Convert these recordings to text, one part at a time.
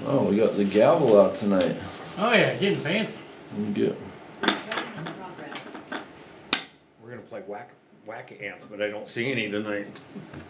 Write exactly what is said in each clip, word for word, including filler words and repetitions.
Oh, we got the gavel out tonight. Oh yeah, getting fancy. And get We're gonna play whack whack ants, but I don't see any tonight.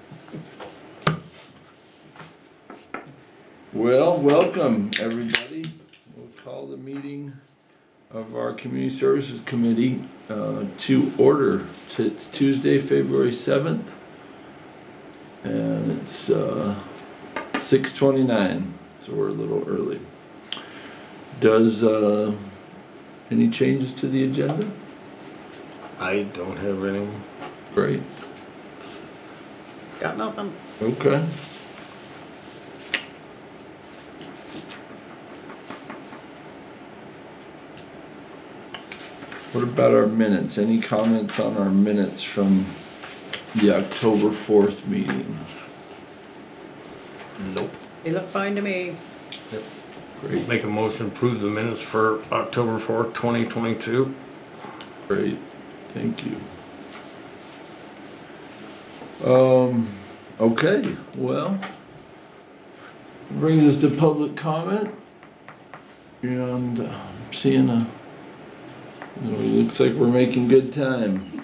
Well, welcome everybody. We'll call the meeting of our Community Services Committee uh, to order. It's Tuesday, February seventh, and it's uh, six twenty-nine, so we're a little early. Does uh, any changes to the agenda? I don't have any. Great. Got nothing. Okay. What about our minutes? Any comments on our minutes from the October fourth meeting? Nope. They look fine to me. Yep. Great, Make a motion, approve the minutes for October fourth, twenty twenty-two. great, thank you. Um, okay, well, brings us to public comment. And uh, I'm seeing a, you know, it looks like we're making good time.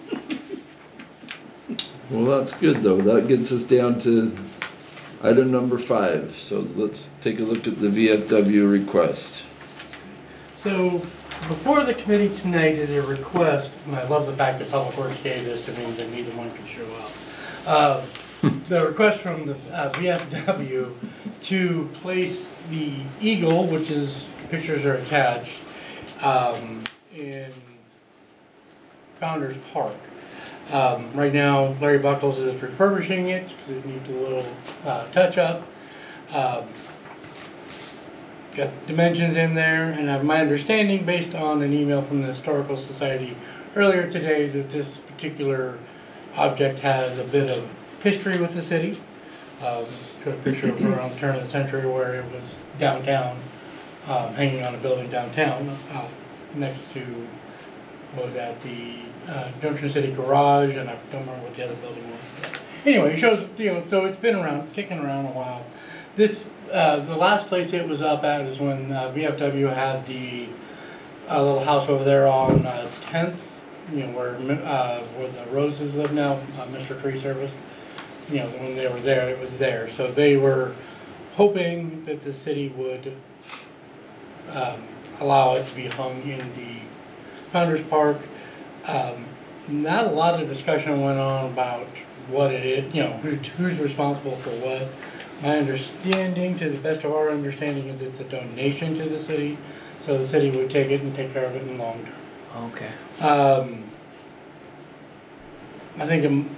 Well, that's good though. That gets us down to item number five. So let's take a look at the V F W request. So before the committee tonight is a request, and I love the fact that Public Works gave this to me, that neither one could show up. Uh, the request from the uh, V F W to place the eagle, which is, pictures are attached, um, in Founders Park. Um, right now, Larry Buckles is refurbishing it because it needs a little uh, touch up. Um, got dimensions in there, and I have my understanding, based on an email from the Historical Society earlier today, that this particular object has a bit of history with the city. Um, showed a picture of around the turn of the century where it was downtown, um, hanging on a building downtown, uh, next to, was at the uh, Junction City Garage, and I don't remember what the other building was. But anyway, it shows, you know, so it's been around, kicking around a while. This, uh, the last place it was up at is when uh, V F W had the uh, little house over there on uh, tenth, you know, where uh, where the Roses live now, uh, Mister Tree Service. You know, when they were there, it was there. So they were hoping that the city would um, allow it to be hung in the Founders Park. Um, not a lot of discussion went on about what it is, you know, who, who's responsible for what. My understanding, to the best of our understanding, is it's a donation to the city, so the city would take it and take care of it in the long term. Okay. Um, I think I'm,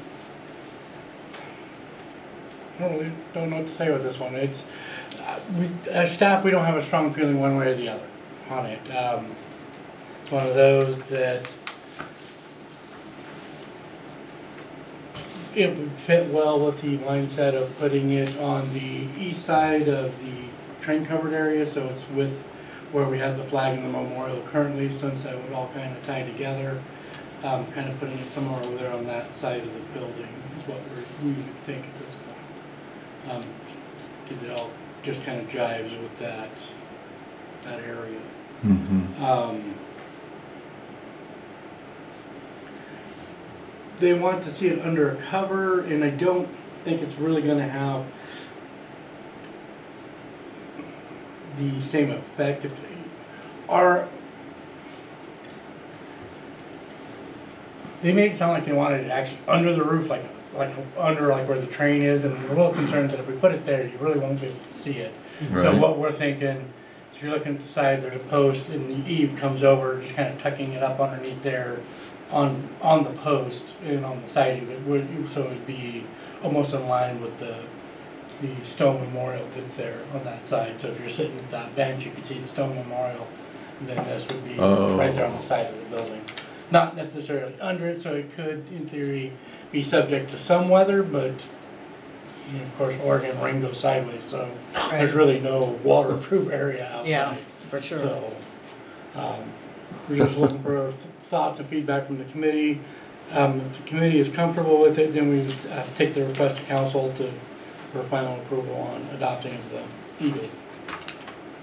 I don't really don't know what to say with this one. It's uh, we, as staff, we don't have a strong feeling one way or the other on it. Um, it's one of those that it would fit well with the mindset of putting it on the east side of the train covered area, so it's with where we have the flag and the memorial currently, since that would all kind of tie together. Um, kind of putting it somewhere over there on that side of the building is what we're, we would think at this point. Because um, it all just kind of jives with that that area. Mm-hmm. Um, they want to see it under a cover, and I don't think it's really going to have the same effect. If they are, they made it sound like they wanted it actually under the roof, like like under like where the train is, and I'm a little concerned that if we put it there, you really won't be able to see it. Right. So what we're thinking, if you're looking at the side, there's a post, and the eave comes over, just kind of tucking it up underneath there, on on the post and on the siding. It would, so it would be almost in line with the the stone memorial that's there on that side. So if you're sitting at that bench, you could see the stone memorial, and then this would be Oh. right there on the side of the building. Not necessarily under it, so it could, in theory, be subject to some weather, but you know, of course, Oregon rain goes sideways, so Right. there's really no waterproof area outside. Yeah, for sure. So, um, we're just looking for thoughts and feedback from the committee. Um, if the committee is comfortable with it, then we would uh, take the request to council to, for final approval on adopting of the eagle.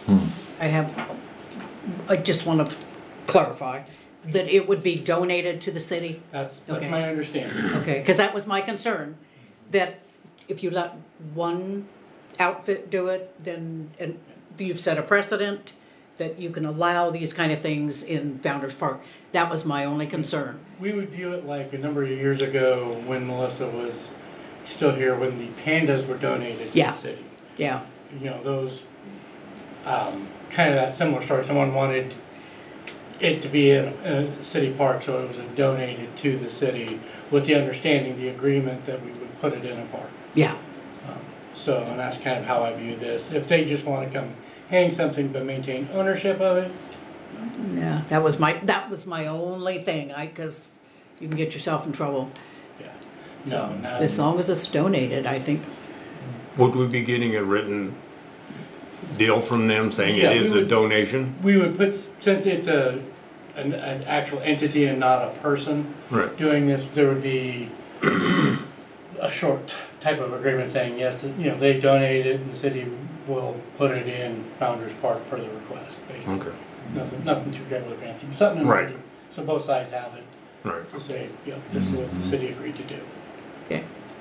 I have, I just want to clarify that it would be donated to the city. That's, that's Okay. my understanding. Okay, because that was my concern, that if you let one outfit do it, then, and you've set a precedent that you can allow these kind of things in Founder's Park. That was my only concern. We would view it like a number of years ago when Melissa was still here, when the pandas were donated to Yeah. the city. Yeah, You know, those, um, kind of that similar story. Someone wanted it to be in a city park, so it was donated to the city with the understanding, the agreement that we would put it in a park. yeah, Um, So, and that's kind of how I view this. If they just want to come hang something but maintain ownership of it, yeah, that was my, that was my only thing, I, because you can get yourself in trouble. yeah. So, No, no. as long as it's donated, I think, Would we be getting a written deal from them saying Yeah, it we is a would- donation? We would put, since it's a, an, an actual entity and not a person Right. doing this, there would be a short type of agreement saying, yes, that, you know, they donated and the city will put it in Founder's Park per the request, basically. Okay, Nothing, nothing too terribly fancy, but something in Right. writing, so both sides have it right. to say, yep, this is what the city agreed to do. okay,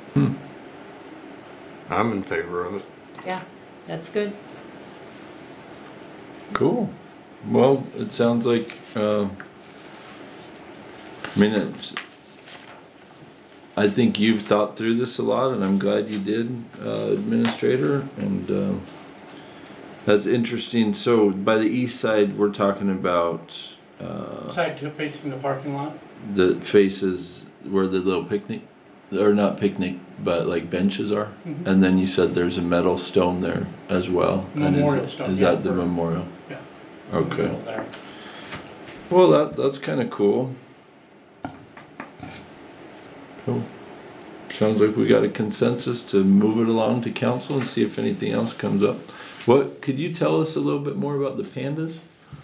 I'm in favor of it. yeah, that's good. Cool. Well, it sounds like, uh, I mean, it's, I think you've thought through this a lot, and I'm glad you did, uh, Administrator, and, uh, that's interesting. So by the east side, we're talking about, uh, Side to facing the parking lot, the faces where the little picnic, or not picnic, but like benches are. Mhm. And then you said there's a metal stone there as well. And is- Memorial stone, Is yeah, that the for- memorial? yeah. Okay. Middle there. Well, that, that's kind of cool. Cool. Sounds like we got a consensus to move it along to council and see if anything else comes up. What, could you tell us a little bit more about the pandas?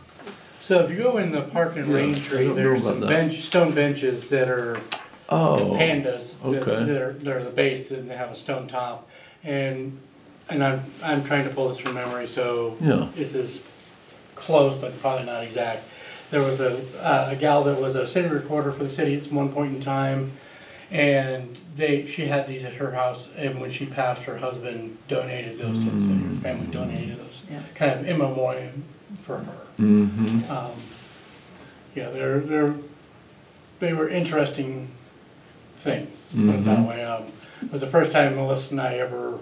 So if you go in the park and Yeah, range I tree, don't know there's about some that. bench, stone benches that are Oh. pandas. that- okay. That are, they're the base, and they have a stone top. And, and I'm, I'm trying to pull this from memory, so Yeah. this is close, but probably not exact. There was a, uh, a gal that was a city recorder for the city at one point in time, and they, she had these at her house, and when she passed, her husband donated those to the city, her family donated those, Yeah. kind of in memoriam for her. Mm-hmm. Um, yeah, they're, they're, they were interesting things, to put it that Mhm. way. Um, it was the first time Melissa and I ever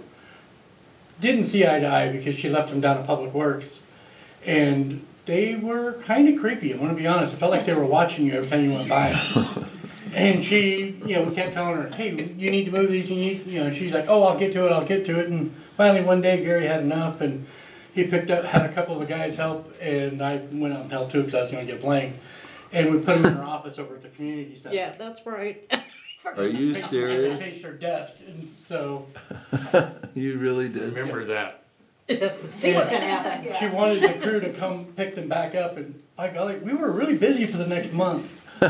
didn't see eye to eye because she left them down at Public Works. And they were kind of creepy, I want to be honest. It felt like they were watching you every time you went by. And she, you know, we kept telling her, hey, you need to move these, you need, you know, and she's like, oh, I'll get to it, I'll get to it. And finally one day Gary had enough and he picked up, had a couple of the guys help, and I went out and helped too because I was going to get blamed. And we put them in her office over at the community center. Yeah, that's right. Are you They serious? faced her desk, and so You really did? Remember that. See what can happen. she wanted the crew to come pick them back up, and by golly, we were really busy for the next month.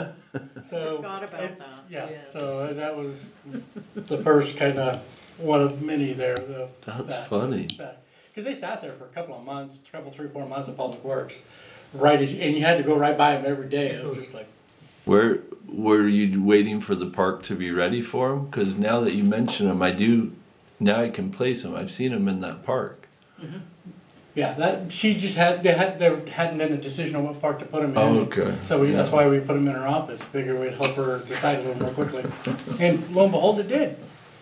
So Forgot about it- that. Yeah, Yes. so that was the first kind of one of many there. The, That's that- funny. Because they sat there for a couple of months, a couple, three, four months at Public Works, right as, and you had to go right by them every day. It was just like, Where were you waiting for the park to be ready for them? Because now that you mention them, I do. Now I can place them. I've seen them in that park. yeah, that she just had they had there hadn't been a decision on what park to put them in. Oh, okay. So we, that's why we put them in her office. Figure we'd help her decide a little more quickly. And lo and behold, it did.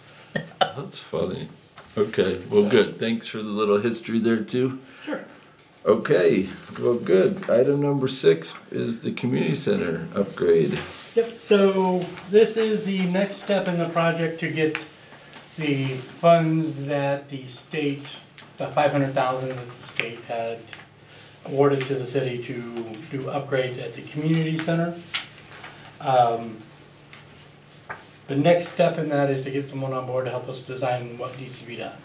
That's funny. Okay. Well, good. Thanks for the little history there too. Sure. Okay. Well, good. Item number six is the community center upgrade. Yep, so this is the next step in the project to get the funds that the state, the five hundred thousand that the state had awarded to the city to do upgrades at the community center. Um, The next step in that is to get someone on board to help us design what needs to be done.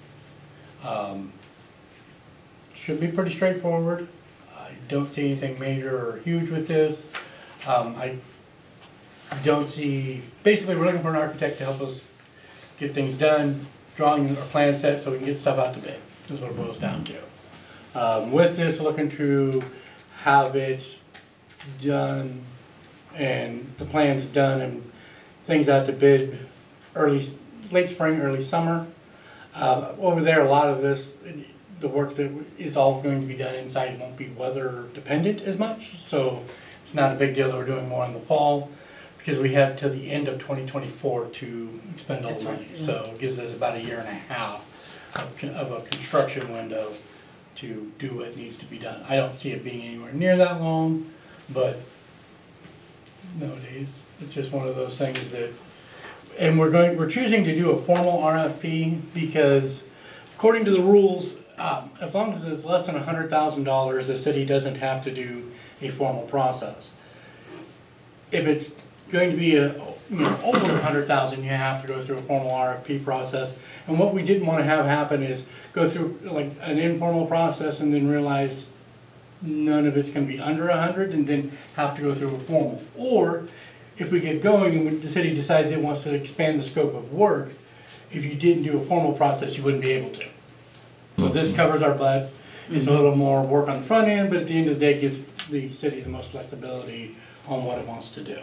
Um, Should be pretty straightforward. I don't see anything major or huge with this. Um, I don't see, basically we're looking for an architect to help us get things done, drawing our plan set so we can get stuff out to bid, is what it boils down to. Um, with this, looking to have it done and the plans done and things out to bid early, late spring, early summer. Uh, over there, a lot of this, the work that is all going to be done inside won't be weather dependent as much. So it's not a big deal that we're doing more in the fall because we have till the end of twenty twenty-four to expend all That's the right, money. yeah. So it gives us about a year and a half of, con- of a construction window to do what needs to be done. I don't see it being anywhere near that long, but nowadays, it's just one of those things that, and we're going, we're choosing to do a formal R F P because according to the rules, um, as long as it's less than a hundred thousand dollars, the city doesn't have to do a formal process. If it's going to be a, you know, over a hundred thousand, you have to go through a formal R F P process. And what we didn't want to have happen is go through like an informal process and then realize none of it's going to be under a hundred and then have to go through a formal. Or if we get going and when the city decides it wants to expand the scope of work, if you didn't do a formal process, you wouldn't be able to. So this covers our butt. It's a little more work on the front end, but at the end of the day, it gives the city the most flexibility on what it wants to do.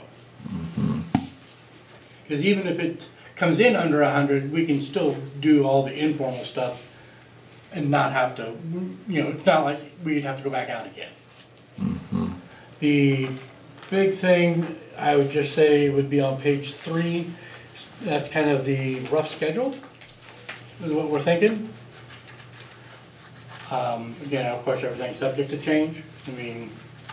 Because even if it comes in under a hundred, we can still do all the informal stuff and not have to, you know, it's not like we'd have to go back out again. Mm-hmm. The big thing I would just say would be on page three. That's kind of the rough schedule, is what we're thinking. Um, again, of course, everything's subject to change. I mean,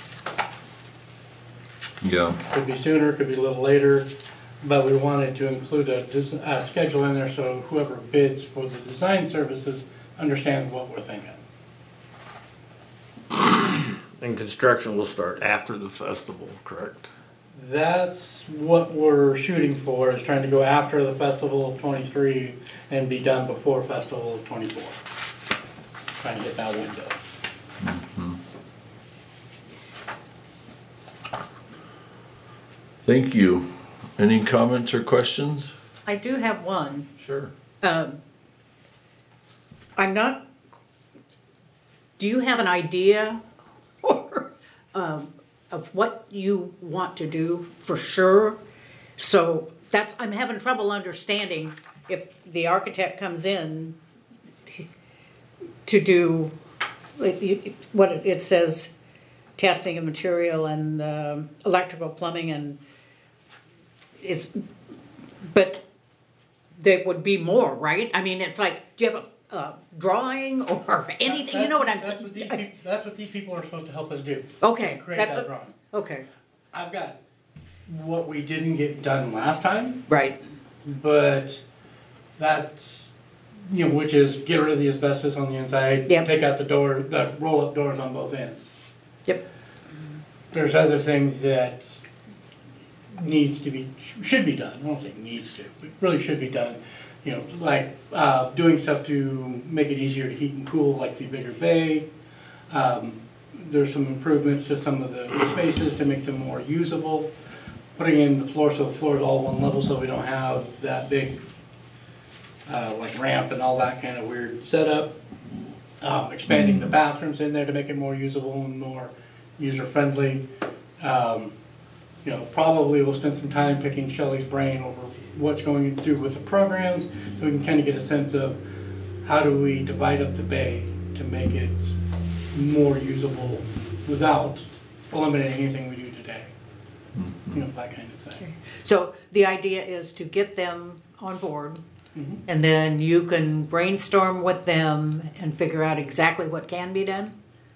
Yeah. could be sooner, could be a little later, but we wanted to include a, des- a schedule in there so whoever bids for the design services understands what we're thinking. And construction will start after the festival, correct? That's what we're shooting for, is trying to go after the festival of twenty-three and be done before festival of twenty-four. Trying to get that window. Thank you. Any comments or questions? I do have one. Sure. Um, I'm not, do you have an idea or, um, of what you want to do for sure? So that's, I'm having trouble understanding if the architect comes in to do, it- it- what it it says, testing of material and um, electrical, plumbing, and it's, but there would be more, right? I mean, it's like, do you have a, a drawing or anything, you know what I'm That's what these saying? peop- That's what these people are supposed to help us do. Okay, Create that's that what, drawing. okay, I've got what we didn't get done last time, right, but that's, you know, which is get rid of the asbestos on the inside, Yep. take out the door, the roll-up doors on both ends. yep, There's other things that needs to be, should be done, I don't say needs to, but really should be done. You know, like, uh, doing stuff to make it easier to heat and cool, like the bigger bay. Um, there's some improvements to some of the spaces to make them more usable. Putting in the floor so the floor is all one level so we don't have that big, uh, like ramp and all that kind of weird setup. Um, expanding the bathrooms in there to make it more usable and more user-friendly. Um, you know, probably we'll spend some time picking Shelley's brain over what's going to do with the programs, so we can kind of get a sense of how do we divide up the bay to make it more usable without eliminating anything we do today. You know, that kind of thing. so the idea is to get them on board, Mhm. and then you can brainstorm with them and figure out exactly what can be done?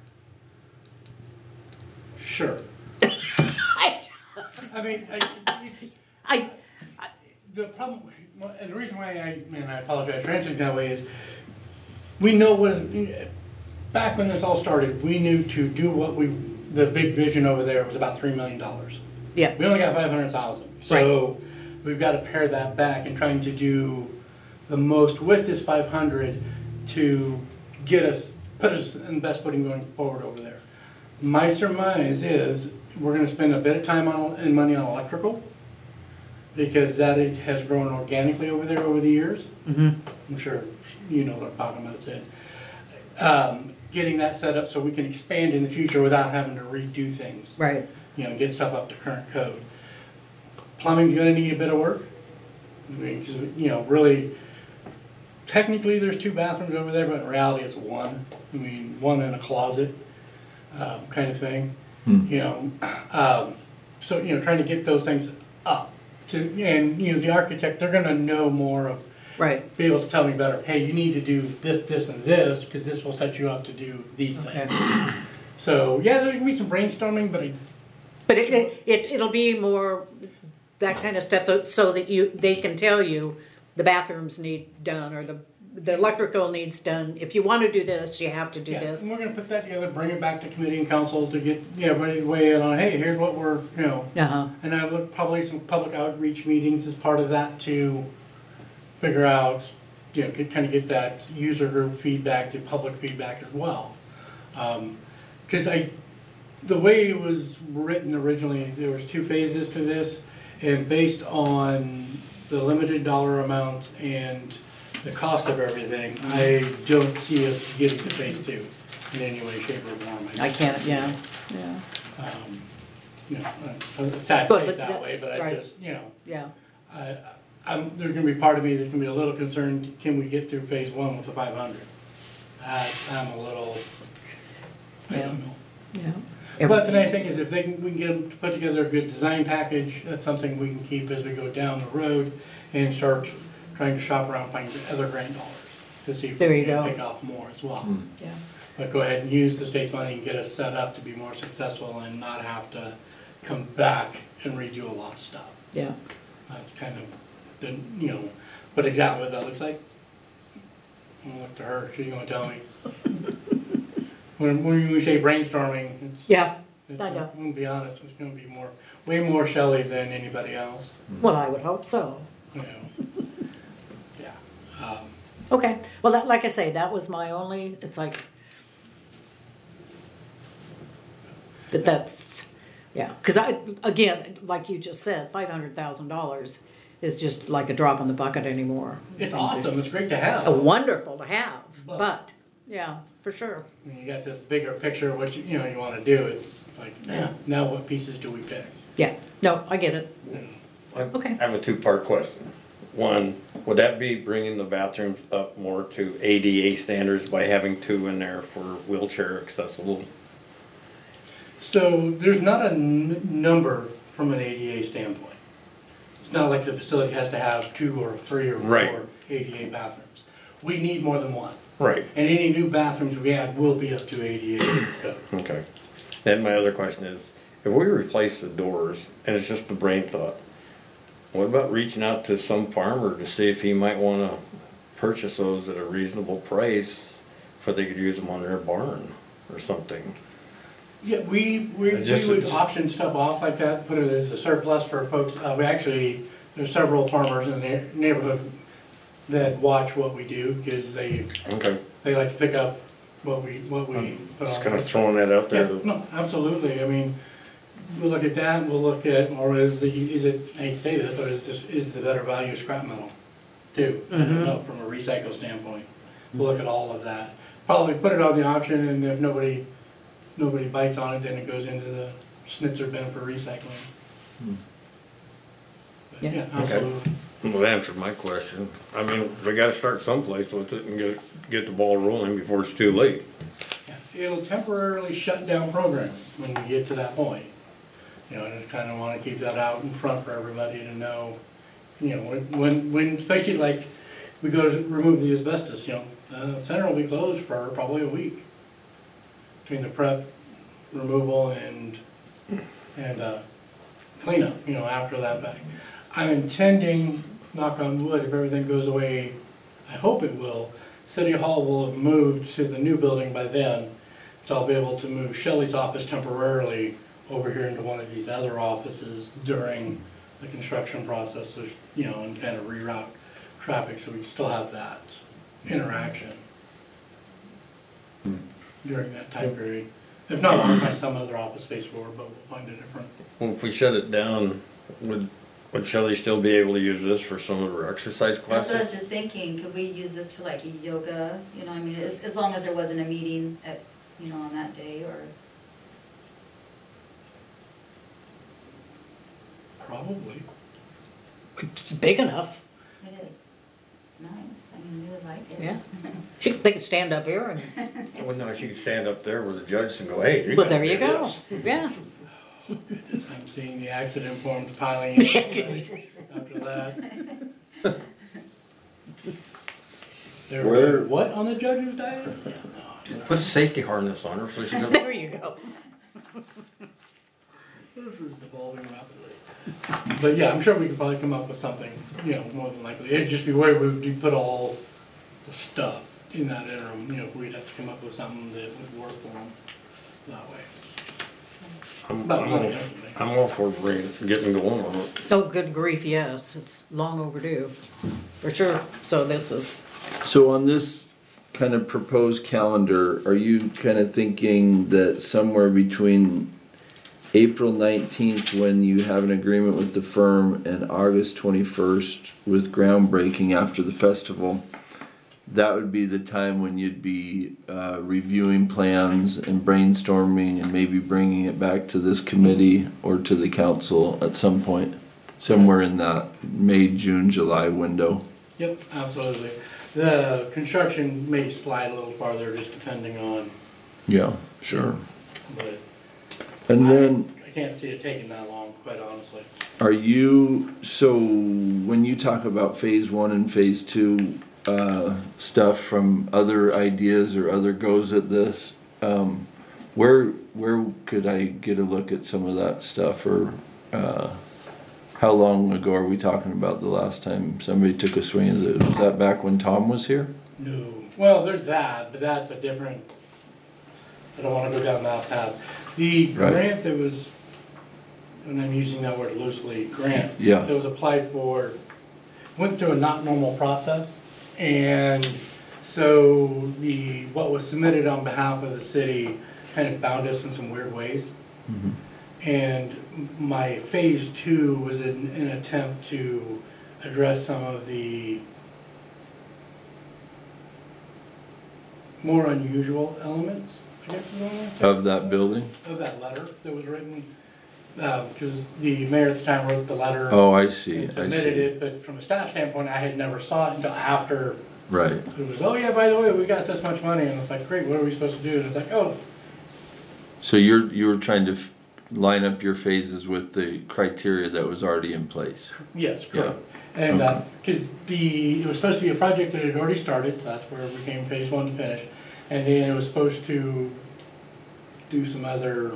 Sure. I, I mean, I, it's, I, the problem, and the reason why I, and I apologize for answering that way is, we know what, back when this all started, we knew to do what we, the big vision over there was about three million dollars. yeah, We only got five hundred thousand. So we've got to pare that back and trying to do the most with this five hundred to get us, put us in the best footing going forward over there. My surmise is we're going to spend a bit of time on and money on electrical because that it has grown organically over there over the years. mhm, I'm sure you know what I'm talking about, Sid. Um, getting that set up so we can expand in the future without having to redo things. Right. You know, get stuff up to current code. Plumbing's gonna need a bit of work. I mean, 'cause, you know, really, technically there's two bathrooms over there, but in reality it's one. I mean, one in a closet, um, kind of thing. Hmm. You know, um, so, you know, trying to get those things up to, and, you know, the architect, they're gonna know more of, Right. be able to tell me better, hey, you need to do this, this, and this, because this will set you up to do these Okay. things. So, yeah, there's gonna be some brainstorming, but I, But it, it, it- it'll be more that kind of stuff that- so that you, they can tell you the bathrooms need done or the, the electrical needs done. If you want to do this, you have to do yeah, this. and we're gonna put that together, bring it back to committee and council to get, you know, everybody to weigh in on, hey, here's what we're, you know. Uh-huh. And I look, probably some public outreach meetings as part of that to figure out, you know, kind of get that user group feedback, the public feedback as well. Um, Cause I, the way it was written originally, there was two phases to this, and based on the limited dollar amount and the cost of everything, I don't see us getting to phase two in any way, shape, or form. I can't, yeah, yeah, Um, You know, uh, it's sad to But- say but it that that- way, but I right. just, you know, yeah. I, I'm, there's gonna be part of me that's gonna be a little concerned, can we get through phase one with the five hundred? I, I'm a little, I Yeah. don't know. Yeah. But the nice thing is if they can, we can get them to put together a good design package, that's something we can keep as we go down the road and start trying to shop around, find other grant dollars to see if There we you can go. pick up more as well. Hmm. Yeah. But go ahead and use the state's money and get us set up to be more successful and not have to come back and redo a lot of stuff. Yeah. That's kind of, the you know, but exactly what that looks like. I'm gonna look to her, she's gonna tell me. When, when we say brainstorming, it's, Yeah. it's, I know. I'm gonna be honest, it's gonna be more, way more Shelley than anybody else, Well, I would hope so. you know. Yeah. Um, Okay. Well, that, like I say, that was my only, it's like, that that's, yeah. Because I, again, like you just said, five hundred thousand dollars is just like a drop in the bucket anymore. It's Things are awesome, it's great to s- have. wonderful to have, But- but, yeah, for sure. When you got this bigger picture of what you, you know, you wanna do, it's like, Yeah. now, now what pieces do we pick? Yeah. No, I get it. You know? I Okay. have a two-part question. One, would that be bringing the bathrooms up more to A D A standards by having two in there for wheelchair accessible? So there's not a n- number from an A D A standpoint. It's not like the facility has to have two or three or Right. four A D A bathrooms. We need more than one. Right. And any new bathrooms we add will be up to A D A code. Okay. Then my other question is, if we replace the doors, and it's just a brain thought, what about reaching out to some farmer to see if he might wanna purchase those at a reasonable price, so they could use them on their barn or something? Yeah, we, we, I we just- would auction stuff off like that, put it as a surplus for folks. Uh, we actually, there's several farmers in the neigh- neighborhood that watch what we do, because they, Okay, they like to pick up what we, what we put on. just kinda throwing that out there. Yeah, no, absolutely, I mean, we'll look at that, we'll look at, or is the, is it, I hate to say this, but is this, is the better value scrap metal too? I don't know, from a recycle standpoint, we'll look at all of that. Probably put it on the auction, and if nobody, nobody bites on it, then it goes into the schnitzer bin for recycling. Hmm. But Yeah. Yeah, Okay. absolutely. Well, that answered my question. I mean, we gotta start someplace with it and get, get the ball rolling before it's too late. Yeah, it'll temporarily shut down program when we get to that point. You know, I just kinda wanna keep that out in front for everybody to know, you know, when, when, when, especially like, we go to remove the asbestos, you know, the center will be closed for probably a week. Between the prep, removal, and, and, uh, cleanup, you know, after that back. I'm intending, knock on wood, if everything goes away, I hope it will, City Hall will have moved to the new building by then, so I'll be able to move Shelley's office temporarily over here into one of these other offices during the construction process, so, you know, and kind of reroute traffic, so we still have that interaction during that time period. If not, I'll find some other office space for it, but we'll find a different. Well, if we shut it down, would Would Shelley still be able to use this for some of her exercise That's what I was classes? just thinking, could we use this for like yoga, you know, I mean, as, as long as there wasn't a meeting at, you know, on that day, or, Probably. It's big enough. it is. It's nice, I mean, we would like it. Yeah. She, they could stand up here and, Well, no, she could stand up there with the judge and go, hey, you well, gotta there you do go. this. Yeah. I'm seeing the accident forms piling Yeah, in can you see? after that. There Where- were, what on the judge's dais? Yeah, no. Put a safety harness on her so she doesn't. There you go. This is evolving rapidly. But yeah, I'm sure we could probably come up with something, you know, more than likely. It'd just be where would you put all the stuff in that interim, you know, we'd have to come up with something that would work for them that way. I'm, About I'm money, all, definitely. I'm all for bringing, getting going on it. Oh, good grief, yes. It's long overdue, for sure. So this is, So on this kind of proposed calendar, are you kind of thinking that somewhere between April nineteenth, when you have an agreement with the firm, and August twenty-first with groundbreaking after the festival, that would be the time when you'd be uh, reviewing plans and brainstorming and maybe bringing it back to this committee or to the council at some point, somewhere in that May, June, July window? Yep, absolutely. The construction may slide a little farther just depending on, Yeah, sure. but And then, I can't see it taking that long, quite honestly. are you, so when you talk about phase one and phase two uh, stuff from other ideas or other goes at this, um, where where could I get a look at some of that stuff, or uh, how long ago are we talking about the last time somebody took a swing? Is it, was that back when Tom was here? No. Well, there's that, but that's a different, I don't wanna go down that path. The Right. grant that was, and I'm using that word loosely, grant. Yeah. That was applied for, went through a not normal process. And so the, what was submitted on behalf of the city kind of bound us in some weird ways. Mhm. And my phase two was an, an attempt to address some of the more unusual elements, I guess is what I'm gonna say, Of that building? of that letter that was written. Because the mayor at the time wrote the letter Oh, I see, and I submitted see. it, but from a staff standpoint, I had never saw it until after Right. it was, oh yeah, by the way, we got this much money, and it's like, great, what are we supposed to do? And it's like, oh, So you're, you were trying to f- line up your phases with the criteria that was already in place? yes, Yeah. correct. And, Okay. because the, it was supposed to be a project that had already started, so that's where it became phase one to finish. And then it was supposed to do some other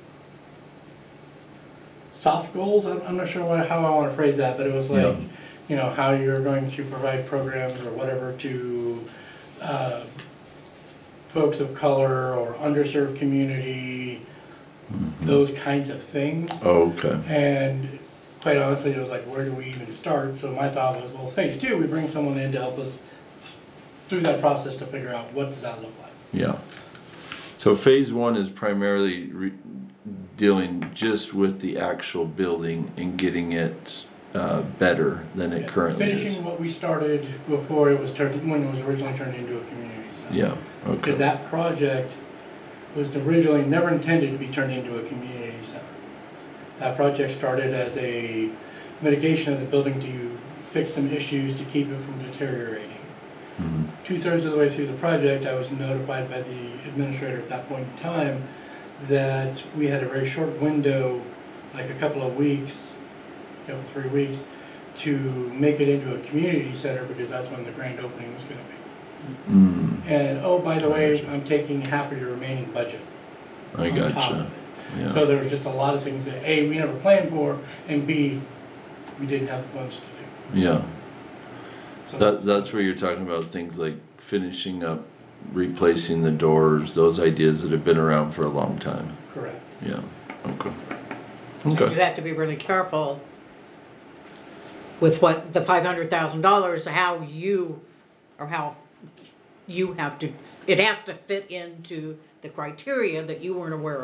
soft goals, I'm, I'm not sure what, how I want to phrase that, but it was like, Yeah. you know, how you're going to provide programs or whatever to, uh, folks of color or underserved community, those kinds of things. Oh, okay. And quite honestly, it was like, where do we even start? So my thought was, well, phase two, we bring someone in to help us through that process to figure out what does that look like. Yeah. So phase one is primarily re- dealing just with the actual building and getting it uh, better than it Yeah, currently is. Finishing what we started before it was turned, when it was originally turned into a community center. Yeah, Because okay. that project was originally never intended to be turned into a community center. That project started as a mitigation of the building to fix some issues to keep it from deteriorating. Mhm. Two-thirds of the way through the project, I was notified by the administrator at that point in time that we had a very short window, like a couple of weeks, a couple, three weeks, to make it into a community center because that's when the grand opening was gonna be. Mm, And, oh, by the way, Gotcha. I'm taking half of your remaining budget. I on top of gotcha. it. So Yeah. there was just a lot of things that, A, we never planned for, and B, we didn't have the funds to do. Yeah. So That, that's where you're talking about things like finishing up, replacing the doors, those ideas that have been around for a long time. correct. Yeah, okay. you Okay. have to be really careful with what the five hundred thousand dollars, how you, or how you have to, it has to fit into the criteria that you weren't aware of.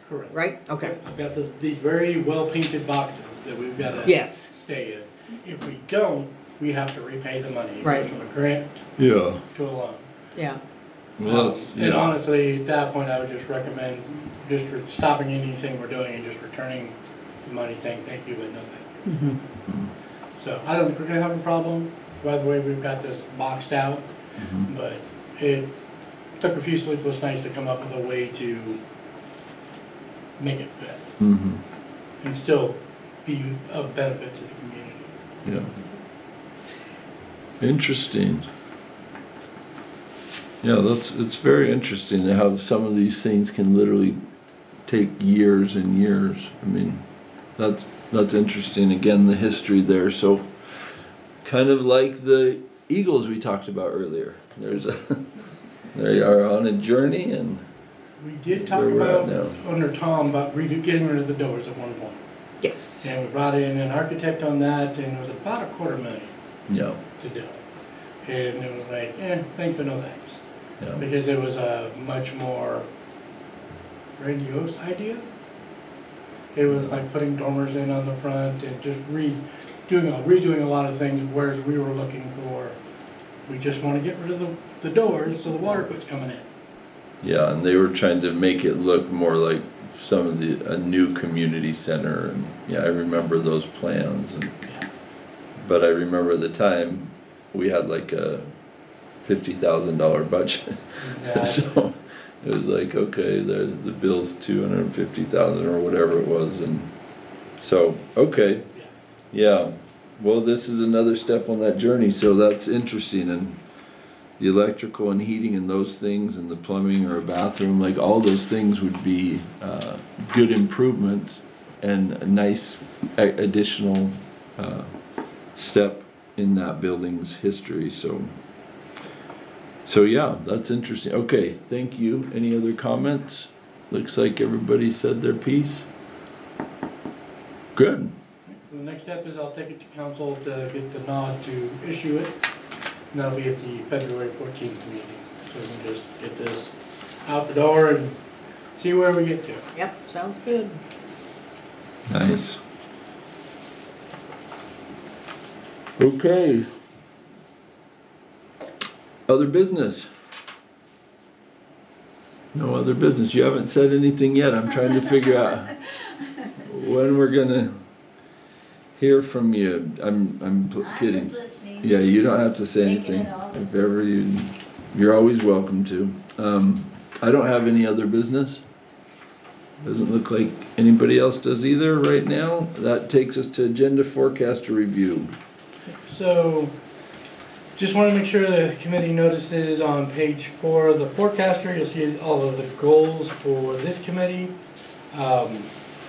Correct. right? Okay. I've got this, these very well-painted boxes that we've got to Yes, stay in. If we don't, we have to repay the money. It goes Right. From a grant Yeah. to a loan. yeah, Well, Um, that's, And yeah. honestly, at that point, I would just recommend just re- stopping anything we're doing and just returning the money, saying thank you, but no thank you. mhm, So I don't think we're gonna have a problem. By the way, we've got this boxed out, Mhm. but it took a few sleepless nights to come up with a way to make it fit Mhm. and still be of benefit to the community. Yeah. Interesting. Yeah, that's, it's very interesting how some of these things can literally take years and years. I mean, that's, that's interesting. Again, the history there. So kind of like the Eagles we talked about earlier. There's a, they are on a journey and We did talk Where we're at about, now. under Tom, about redo, getting rid of the doors at one point. yes, And we brought in an architect on that, and it was about a quarter million yeah, to do it. And it was like, eh, thanks but no thanks. yeah. Because it was a much more grandiose idea. It was like putting dormers in on the front and just re, doing, a- redoing a lot of things, whereas we were looking for, we just want to get rid of the, the doors so the water quits coming in. Yeah, and they were trying to make it look more like some of the, a new community center, and, yeah, I remember those plans, and, Yeah. but I remember at the time, we had like a fifty thousand dollar budget, Exactly. so it was like, okay, there's, the bill's two hundred and fifty thousand or whatever it was, and, so, okay, Yeah. yeah, well, this is another step on that journey, so that's interesting, and the electrical and heating and those things and the plumbing or a bathroom, like all those things would be uh, good improvements and a nice a- additional uh, step in that building's history. So, so yeah, that's interesting. Okay, thank you. Any other comments? Looks like everybody said their piece. Good. The next step is I'll take it to council to get the nod to issue it. And that'll be at the February fourteenth meeting. So we can just get this out the door and see where we get to. yep, sounds good. Nice. Okay. Other business? No other business. You haven't said anything yet. I'm trying to figure out when we're gonna hear from you. I'm, I'm pl- I'm kidding. just listening. Yeah, you don't have to say Taking anything. it all. If ever you, you're always welcome to. Um, I don't have any other business. Doesn't look like anybody else does either right now. That takes us to agenda forecast review. So, just want to make sure the committee notices on page four of the forecaster, you'll see all of the goals for this committee. Um,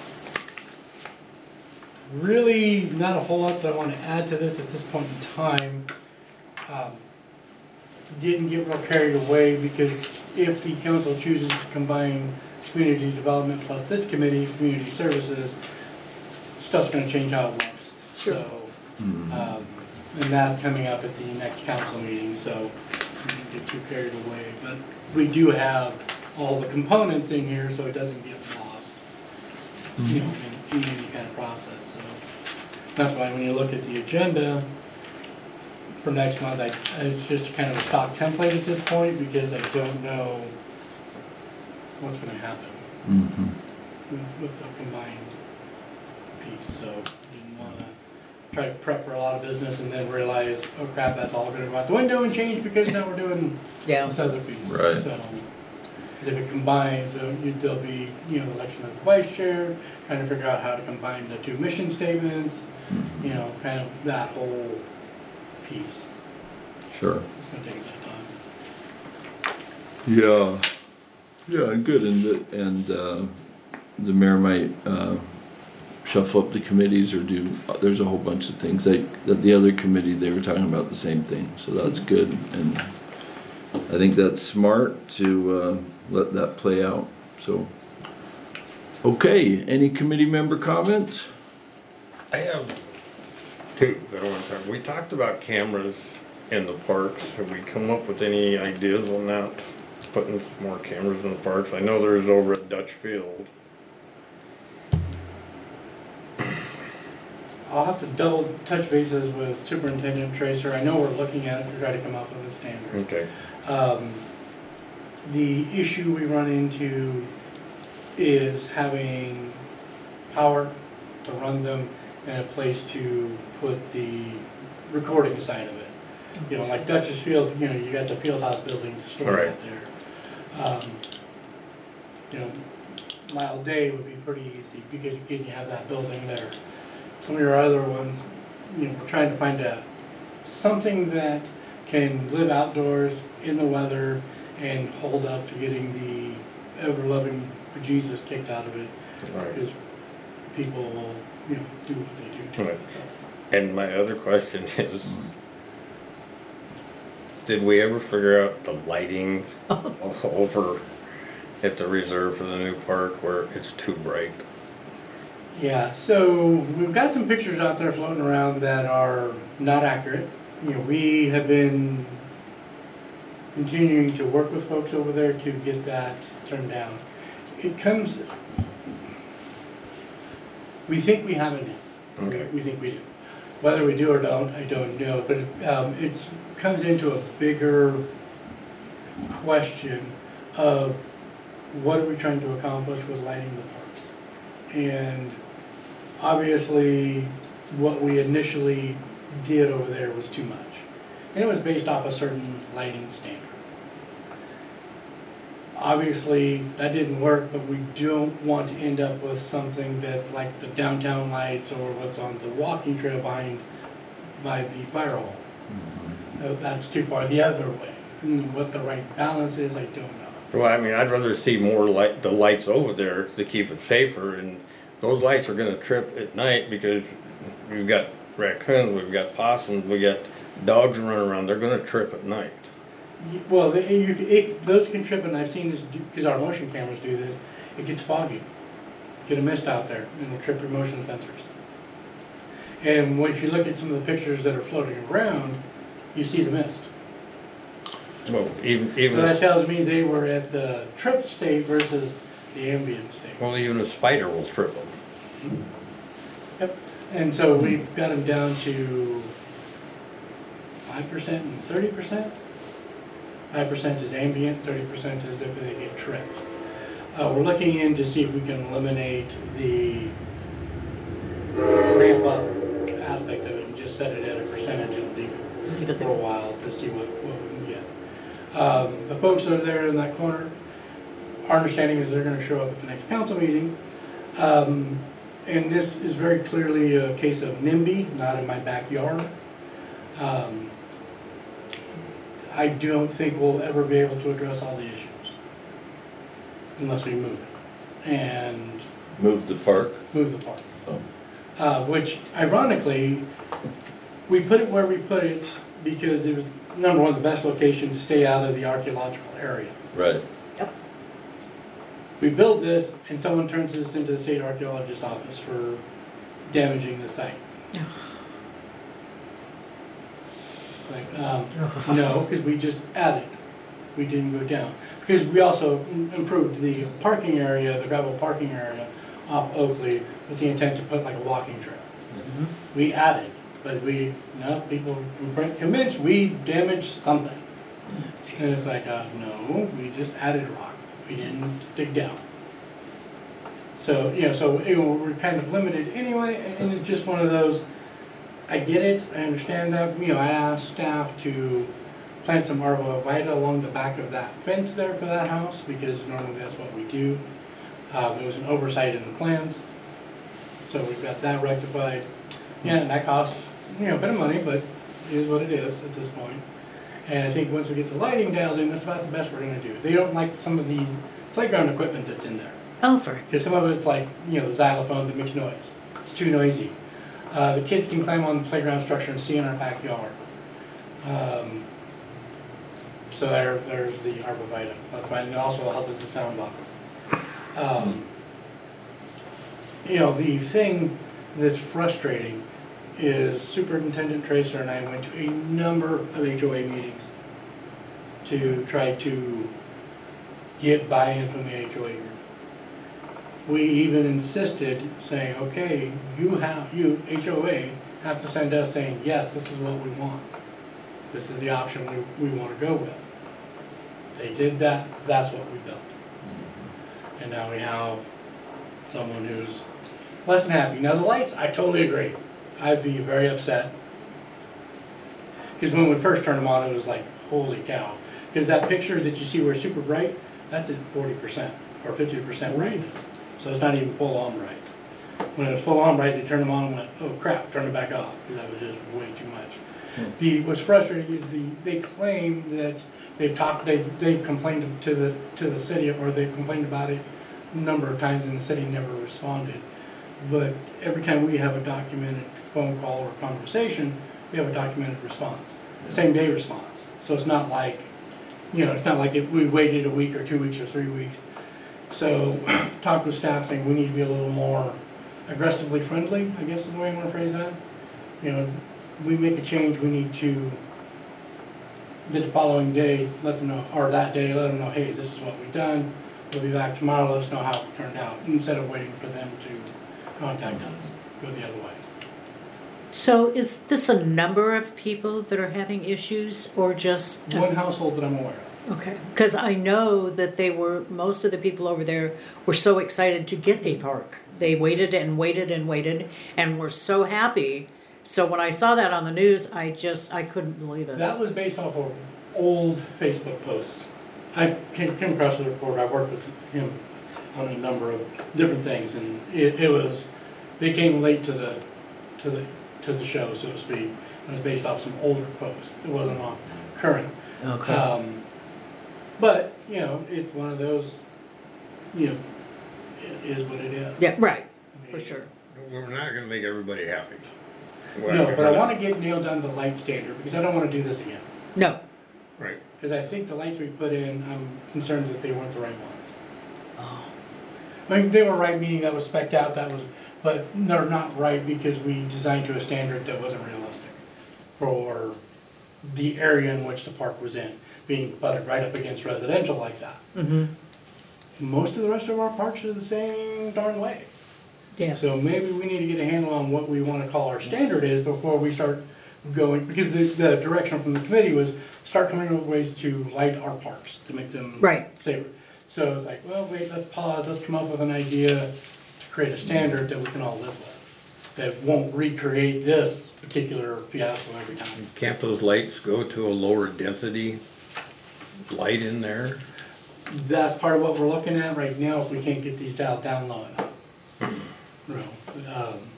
Really, not a whole lot that I want to add to this at this point in time. Um, Didn't get real carried away because if the council chooses to combine community development plus this committee, community services, stuff's gonna change how it looks. Sure. So, Mhm. um, and that's coming up at the next council meeting, so we don't get too carried away. But we do have all the components in here, so it doesn't get lost, you know, in, in any kind of process, so. That's why when you look at the agenda for next month, I, it's just kind of a stock template at this point, because I don't know what's gonna happen Mhm. with, with the combined piece, so didn't wanna try to prep for a lot of business and then realize, oh crap, that's all gonna go out the window and change because now we're doing Yeah, this other piece. Right. So, 'cause if it combines, uh, you, there'll be, you know, election of the vice chair, trying to figure out how to combine the two mission statements, you know, kind of that whole piece. Sure. It's gonna take some time. Yeah. Yeah, good, and, the- and, uh, the mayor might, uh, shuffle up the committees or do, there's a whole bunch of things that, that the other committee, they were talking about the same thing, so that's good, and I think that's smart to, uh, let that play out, so. Okay, any committee member comments? I have two that I want to talk. We talked about cameras in the parks. Have we come up with any ideas on that? Putting some more cameras in the parks? I know there's over at Dutch Field. I'll have to double touch bases with Superintendent Tracer. I know we're looking at it to try to come up with a standard. Okay. Um, the issue we run into is having power to run them and a place to put the recording side of it. You know, like Dutchess Field, you know, you got the field house building to store Right. that there. Um, you know, Mile Day would be pretty easy because again, you have that building there. Some of your other ones, you know, we're trying to find a, something that can live outdoors in the weather and hold up to getting the ever-loving Jesus kicked out of it. Right. Because people will, you know, do what they do to Right. it. So. And my other question is, did we ever figure out the lighting over at the reserve for the new park where it's too bright? Yeah, so we've got some pictures out there floating around that are not accurate. You know, we have been continuing to work with folks over there to get that turned down. It comes, we think we have it now. Okay. We think we do. Whether we do or don't, I don't know, but um, it comes into a bigger question of what are we trying to accomplish with lighting the parks? And obviously, what we initially did over there was too much. And it was based off a certain lighting standard. Obviously, that didn't work, but we don't want to end up with something that's like the downtown lights or what's on the walking trail behind by the fire hall. Uh, That's too far the other way. And what the right balance is, I don't know. Well, I mean, I'd rather see more light, the lights over there to keep it safer, and those lights are gonna trip at night because we've got raccoons, we've got possums, we got dogs running around, they're gonna trip at night. Y- Well, they, you, it, those can trip, and I've seen this, because our motion cameras do this, it gets foggy. Get a mist out there, and it'll trip your motion sensors. And when you look at some of the pictures that are floating around, you see the mist. Well, even, So even, that a- tells me they were at the trip state versus the ambient state. well, even a spider will trip them. Yep, and so we've got them down to five percent and thirty percent. Five percent is ambient, thirty percent is if they get tripped. Uh, we're looking in to see if we can eliminate the ramp up aspect of it and just set it at a percentage and leave Leave it it for a there. while to see what, what we can get. Um, the folks that are there in that corner, our understanding is they're gonna show up at the next council meeting. Um, and this is very clearly a case of NIMBY, not in my backyard. Um, I don't think we'll ever be able to address all the issues unless we move it and Move the park. move the park. Oh. Uh, which ironically, we put it where we put it because it was, number one, the best location to stay out of the archaeological area. Right. We build this and someone turns this into the state archaeologist's office for damaging the site. Like, um, no, because we just added, we didn't go down. Because we also im- improved the parking area, the gravel parking area off Oakley with the intent to put like a walking trail. We added, but we, no, people were convinced we damaged something. And it's like, uh, no, we just added rock, we didn't dig down. So, you know, so you know, we're kind of limited anyway, and it's just one of those, I get it, I understand that, you know, I asked staff to plant some arborvitae along the back of that fence there for that house, because normally that's what we do. Um, it was an oversight in the plans, so we've got that rectified. Yeah, and that costs, you know, a bit of money, but it is what it is at this point. And I think once we get the lighting dialed in, that's about the best we're gonna do. They don't like some of these playground equipment that's in there. Oh, for Because some of it's like, you know, the xylophone that makes noise. It's too noisy. Uh, the kids can climb on the playground structure and see in our backyard. Um, so there, there's the arborvitae. That's fine. It also helps as a sound block. Um, you know, the thing that's frustrating is Superintendent Tracer and I went to a number of H O A meetings to try to get buy-in from the H O A group. we even insisted, saying, okay, you have, you, H O A, have to send us saying, yes, this is what we want. This is the option we, we want to go with. They did that, that's what we built. And now we have someone who's less than happy. Now the lights, I totally agree. I'd be very upset. Because when we first turned them on, it was like, holy cow. Because that picture that you see where it's super bright, that's at forty percent or fifty percent brightness. So it's not even full on bright. When it was full on bright, they turned them on and went, oh crap, turn it back off. Because that was just way too much. Hmm. The, what's frustrating is the, they claim that they've talked, they've, they've complained to the, to the city, or they've complained about it a number of times and the city never responded. But every time we have a documented phone call or conversation, we have a documented response, same day response. So it's not like, you know, it's not like if we waited a week or two weeks or three weeks. So talk with staff saying we need to be a little more aggressively friendly, I guess is the way I want to phrase that. You know, we make a change, we need to, the following day, let them know, or that day, let them know, hey, this is what we've done. We'll be back tomorrow, let us know how it turned out, instead of waiting for them to contact us, go the other way. So is this a number of people that are having issues, or just? One household that I'm aware of. Okay, because I know that they were, most of the people over there were so excited to get a park. They waited and waited and waited and were so happy. So when I saw that on the news, I just, I couldn't believe it. That was based off of old Facebook posts. I came, came across the report, I worked with him on a number of different things, and it, it was, they came late to the, to the, to the show, so to speak. It was based off some older posts. It wasn't on current. Okay. Um, but, you know, it's one of those, you know, it is what it is. Yeah, right, I mean, for sure. We're not gonna make everybody happy. No, but I want to get nailed down the light standard, because I don't want to do this again. No. Right. Because I think the lights we put in, I'm concerned that they weren't the right ones. Oh. I mean, they were right, meaning that was spec'd out, that was, but they're not right because we designed to a standard that wasn't realistic for the area in which the park was in, being butted right up against residential like that. Mm-hmm. Most of the rest of our parks are the same darn way. Yes. So maybe we need to get a handle on what we want to call our standard is before we start going, because the, the direction from the committee was start coming up with ways to light our parks, to make them Right. safer. So it's like, well, wait, let's pause, let's come up with an idea to create a standard that we can all live with, that won't recreate this particular fiasco every time. Can't those lights go to a lower density light in there? That's part of what we're looking at right now, if we can't get these dialed down low enough. You know, um,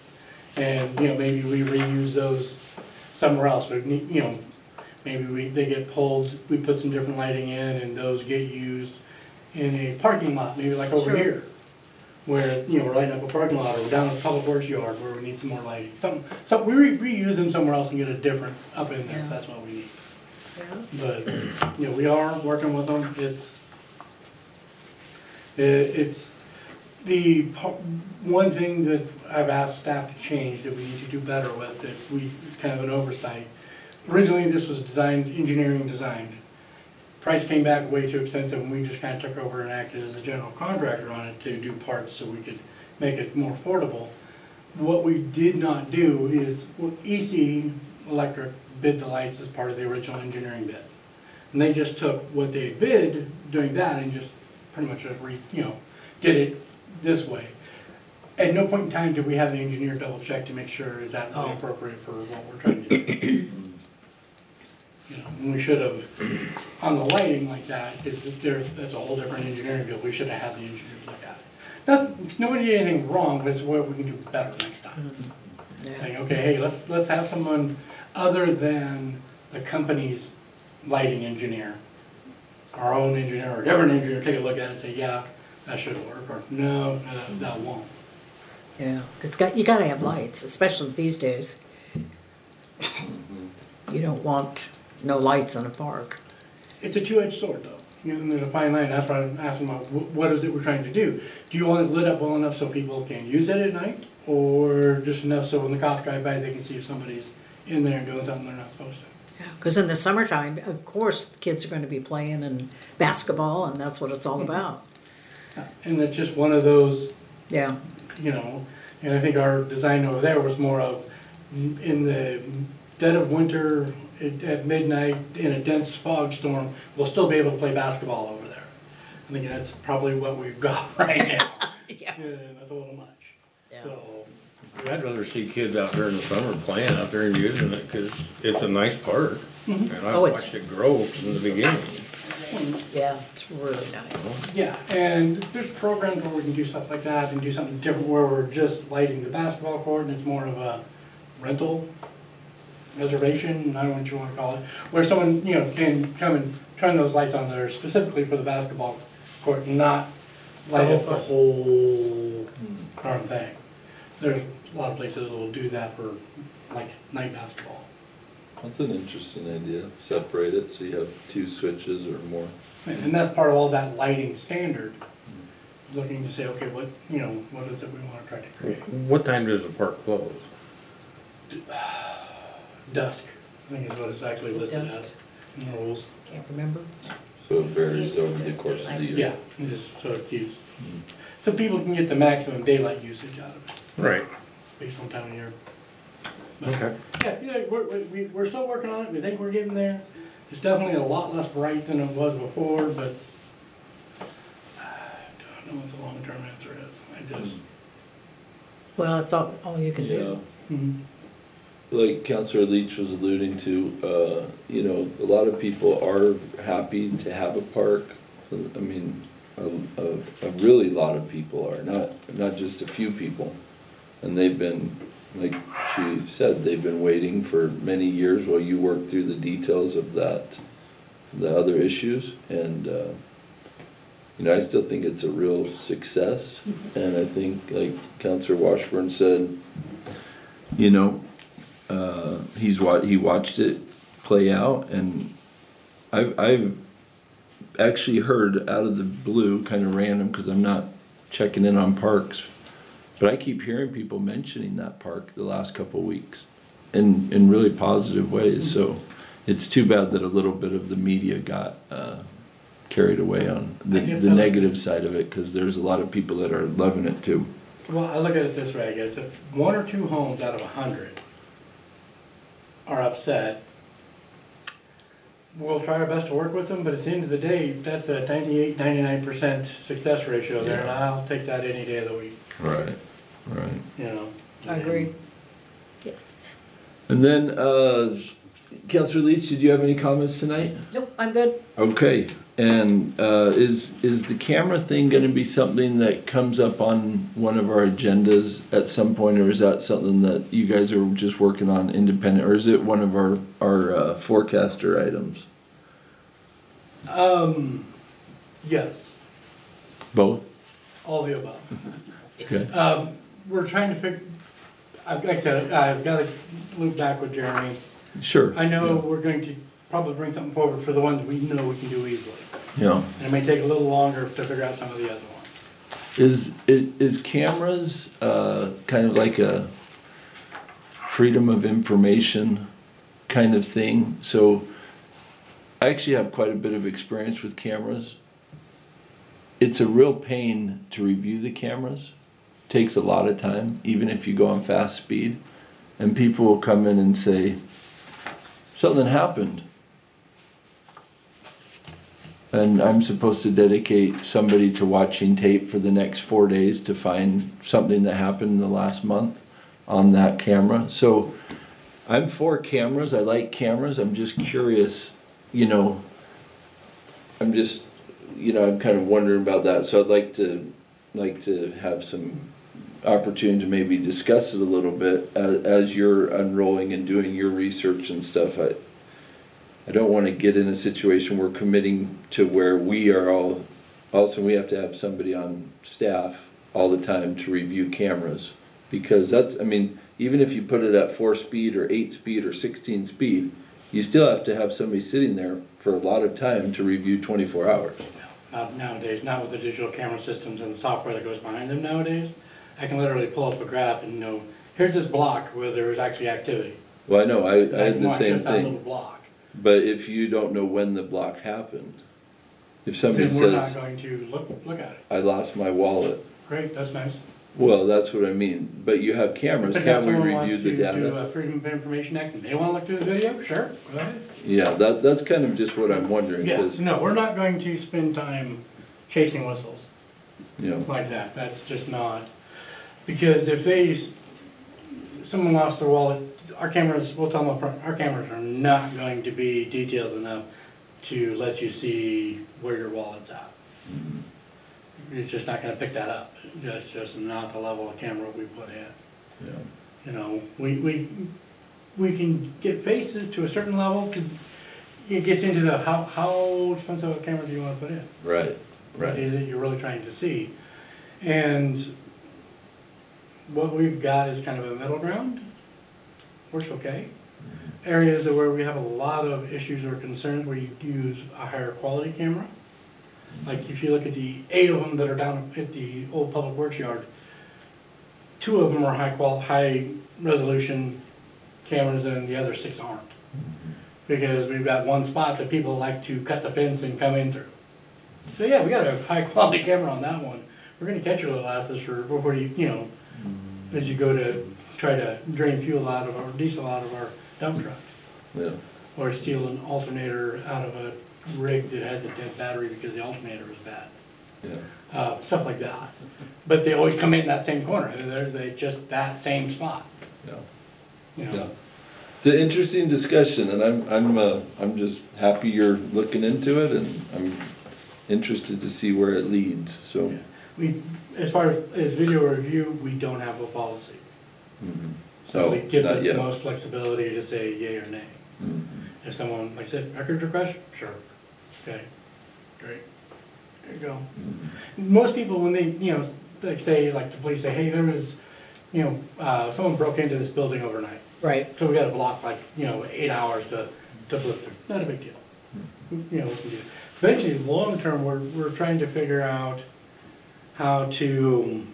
and, you know, maybe we reuse those somewhere else, but, you know, maybe we, they get pulled, we put some different lighting in and those get used in a parking lot, maybe like over Sure. here. Where, you know, we're lighting up a parking lot, or we're down at the public works yard where we need some more lighting. Some, some, we re- reuse them somewhere else and get a different up in there, if Yeah. that's what we need. Yeah. But, you know, we are working with them, it's, it, it's, the, par- one thing that I've asked staff to change that we need to do better with, that we, it's kind of an oversight. Originally, this was designed, engineering designed. Price came back way too expensive, and we just kind of took over and acted as a general contractor on it to do parts so we could make it more affordable. What we did not do is, well, E C Electric bid the lights as part of the original engineering bid. And they just took what they bid doing that and just pretty much just re, you know, did it this way. At no point in time did we have the engineer double check to make sure is that really Oh. appropriate for what we're trying to do. You know, and we should have, on the lighting like that, because there's, that's a whole different engineering deal, we should have had the engineers look at it. Not, nobody did anything wrong, but it's what we can do better next time. Yeah. Saying, okay, hey, let's, let's have someone other than the company's lighting engineer, our own engineer or a different engineer, take a look at it and say, yeah, that should work, or no, no, that, that won't. Yeah, it's got, you gotta have lights, especially these days. You don't want no lights in a park. It's a two-edged sword, though. You know, there's a fine line. That's why I'm asking about wh- what is it we're trying to do? Do you want it lit up well enough so people can use it at night, or just enough so when the cops drive by, they can see if somebody's in there and doing something they're not supposed to? Yeah, because in the summertime, of course, the kids are going to be playing and basketball, and that's what it's all about. And it's just one of those, Yeah, you know, and I think our design over there was more of, mm, in the dead of winter, at at midnight, in a dense fog storm, we'll still be able to play basketball over there. I think that's probably what we've got right now. yeah, Yeah, that's a little much. yeah. So, I'd rather see kids out there in the summer playing out there and using it, cause it's a nice park. And I Oh, it's- watched it grow from the beginning. Yeah, it's really nice. yeah, and there's programs where we can do stuff like that and do something different where we're just lighting the basketball court and it's more of a rental reservation, I don't know what you wanna call it, where someone, you know, can come and turn those lights on that are specifically for the basketball court, not light up the whole darn thing. There's a lot of places that will do that for like night basketball. That's an interesting idea. Separate it so you have two switches or more. And and that's part of all that lighting standard, looking to say, okay, what, you know, what is it we wanna try to create? What time does the park close? Dusk, I think is what it's actually listed as Dusk. in the rules. Can't remember. So it varies over the course of the year. Yeah, and just so it keeps, so people can get the maximum daylight usage out of it, Right. based on time of year. But, Okay. Yeah, yeah, we're, we, we're still working on it, we think we're getting there. It's definitely a lot less bright than it was before, but I don't know what the long-term answer is, I just. Well, it's all, all you can Yeah. do. Mhm. Like Councilor Leach was alluding to, uh, you know, a lot of people are happy to have a park. I mean, a, a, a really lot of people are, not, not just a few people. And they've been, like she said, they've been waiting for many years while you work through the details of that, the other issues. And, uh, you know, I still think it's a real success. And I think, like Councilor Washburn said, you know, uh, he's wa- he watched it play out, and I've I've actually heard out of the blue, kind of random, because I'm not checking in on parks, but I keep hearing people mentioning that park the last couple of weeks, in in really positive ways. So it's too bad that a little bit of the media got uh, carried away on the I guess the so. negative side of it, because there's a lot of people that are loving it too. Well, I look at it this way, I guess, if one or two homes out of a hundred are upset, we'll try our best to work with them, but at the end of the day, that's a ninety-eight, ninety-nine percent success ratio there, and Yeah. I'll take that any day of the week, Yes, Right. you know? I agree. Yes. And then, uh, Councilor Leach, did you have any comments tonight? Nope, I'm good. Okay, and, uh, is, is the camera thing gonna be something that comes up on one of our agendas at some point, or is that something that you guys are just working on independent, or is it one of our, our uh, forecaster items? Um, yes, Both? all the above. Okay. Um, we're trying to figure, like I said, I've got to loop back with Jeremy. Sure. I know we're going to probably bring something forward for the ones we know we can do easily. Yeah. And it may take a little longer to figure out some of the other ones. Is, is, is cameras, uh, kind of like a freedom of information kind of thing? So I actually have quite a bit of experience with cameras. It's a real pain to review the cameras. Takes a lot of time, even if you go on fast speed. And people will come in and say, something happened. And I'm supposed to dedicate somebody to watching tape for the next four days to find something that happened in the last month on that camera. So I'm for cameras. I like cameras. I'm just curious, you know, I'm just, you know, I'm kind of wondering about that. So I'd like to, like to have some opportunity to maybe discuss it a little bit as, as you're unrolling and doing your research and stuff. I, I don't want to get in a situation where committing to where we are all, also we have to have somebody on staff all the time to review cameras. Because that's, I mean, even if you put it at four speed or eight speed or sixteen speed, you still have to have somebody sitting there for a lot of time to review twenty-four hours. Not nowadays, not with the digital camera systems and the software that goes behind them nowadays. I can literally pull up a graph and know, here's this block where there was actually activity. Well, I know, I, I can had the watch same just that little thing. block. But if you don't know when the block happened, If somebody then we're not says, going to look, look at it. I lost my wallet, Great, that's nice. well, that's what I mean, but you have cameras, But now can we someone wants review the to do data? a Freedom of Information Act, and they wanna look through the video, sure, go ahead. Yeah, that, that's kind of just what I'm wondering, Yeah, because, no, we're not going to spend time chasing whistles you know, like that, that's just not. Because if they, s- someone lost their wallet, our cameras, we'll tell them upfront, our cameras are not going to be detailed enough to let you see where your wallet's at. It's just not gonna pick that up, that's just not the level of camera we put in. yeah, You know, we, we, we can get faces to a certain level, cause it gets into the, how, how expensive a camera do you wanna put in? right, What right. is it you're really trying to see? And what we've got is kind of a middle ground, works okay. Areas that where we have a lot of issues or concerns where you use a higher quality camera. Like if you look at the eight of them that are down at the old public works yard, two of them are high qual, high resolution cameras and the other six aren't. Because we've got one spot that people like to cut the fence and come in through. So yeah, we got a high quality camera on that one. We're gonna catch your little asses for, before you, you know, as you go to try to drain fuel out of our, diesel out of our dump trucks. Yeah, Or steal an alternator out of a rig that has a dead battery because the alternator is bad. yeah, Uh, stuff like that. But they always come in that same corner, they're, they just that same spot, yeah. you Yeah, know? it's an interesting discussion, and I'm, I'm, uh, I'm just happy you're looking into it, and I'm interested to see where it leads, so. Yeah. We, as far as, as video review, we don't have a policy. Mhm. So Oh, it gives not us the yet. most flexibility to say yay or nay. Mhm. If someone, like I said, records request, sure, okay, great, there you go. Mhm. Most people, when they, you know, like say, like the police say, hey, there was, you know, uh, someone broke into this building overnight. Right. So we gotta block like, you know, eight hours to, to flip through, not a big deal. You know, we can do it. Eventually, long term, we're, we're trying to figure out how to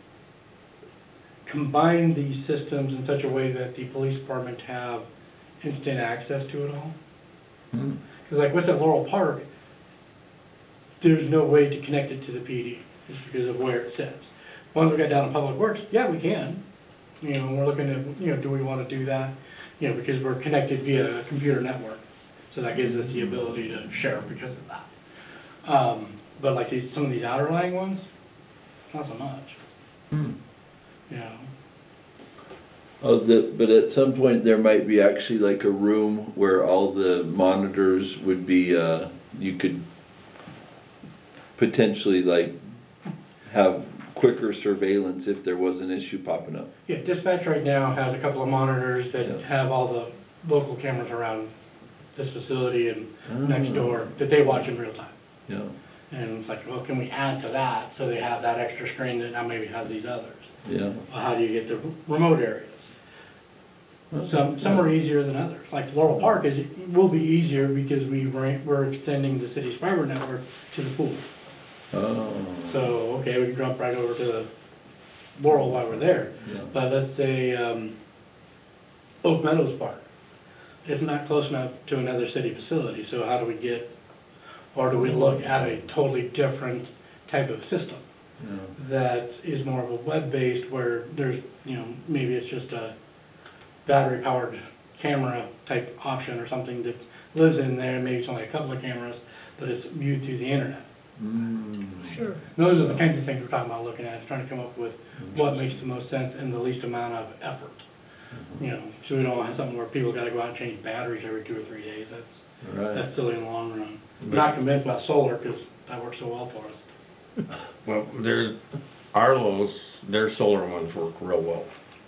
combine these systems in such a way that the police department have instant access to it all. Mhm. Cause like what's at Laurel Park, there's no way to connect it to the P D, just because of where it sits. Once we got down to Public Works, yeah, we can. You know, we're looking at, you know, do we wanna do that? You know, because we're connected via a computer network, so that gives us the ability to share because of that. Um, but like these, some of these outer lying ones, not so much, Hmm. you know. Oh, the, but at some point, there might be actually like a room where all the monitors would be, uh, you could potentially like have quicker surveillance if there was an issue popping up. Yeah, dispatch right now has a couple of monitors that Yeah. have all the local cameras around this facility and next Ah. door that they watch in real time. Yeah, And it's like, well, can we add to that so they have that extra screen that now maybe has these others? yeah. Well, how do you get the remote areas? Some, some are easier than others. Like Laurel Park is, will be easier because we, ran- we're extending the city's fiber network to the pool. Oh, So, okay, we can jump right over to the Laurel while we're there. yeah. But let's say, um, Oak Meadows Park, it's not close enough to another city facility, so how do we get, or do we look at a totally different type of system Yeah. that is more of a web-based where there's, you know, maybe it's just a battery-powered camera type option or something that lives in there, maybe it's only a couple of cameras, but it's viewed through the internet. Mm. Sure. Those are the kinds of things we're talking about looking at, trying to come up with what makes the most sense and the least amount of effort. You know, so we don't have something where people gotta go out and change batteries every two or three days, that's, Right. that's silly in the long run. Not convinced about solar, cause that works so well for us. Well, there's, Arlo's, their solar ones work real well.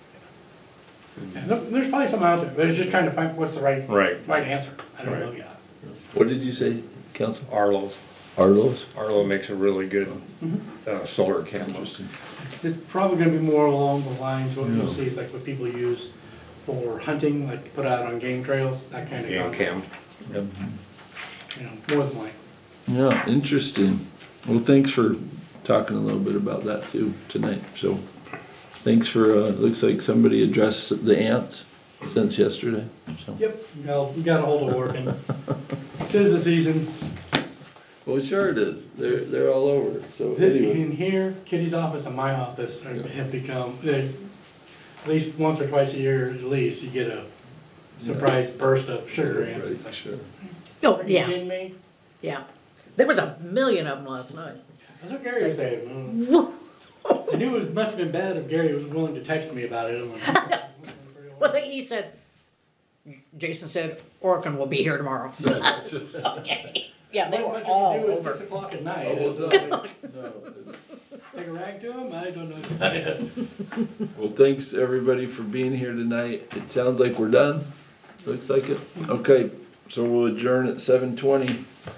And there- there's probably some out there, but it's just trying to find what's the right, Right. right answer, I don't know Right. yet. What did you say, Council? Arlo's, Arlo's? Arlo makes a really good, Mhm. uh, solar camera. It's probably gonna be more along the lines, what you'll Yeah. see is like what people use for hunting, like to put out on game trails, that kind of Game concept. cam. Yep. You know, more than likely. Yeah, interesting. Well, thanks for talking a little bit about that too tonight, so. Thanks for, uh, looks like somebody addressed the ants since yesterday, so. Yep, you got, you got a hold of working. Tis the season. Well, sure it is. They're, they're all over. So This- anyway, In here, Kitty's office and my office are- have become, they- at least once or twice a year at least, you get a surprise burst of sugar ants. It's right, like, sure. Oh, Are you yeah, kidding me? yeah. There was a million of them last night. That's what Gary was saying. Woo. I knew it must have been bad if Gary was willing to text me about it. I'm like, Well, I think he said, Jason said, Orkin will be here tomorrow. Okay. Yeah, they What were much you all do at over. Six o'clock at night. Oh, It's no, like, no. Take a rag to him? I don't know. Well, thanks everybody for being here tonight. It sounds like we're done. Looks like it. Okay, so we'll adjourn at seven twenty.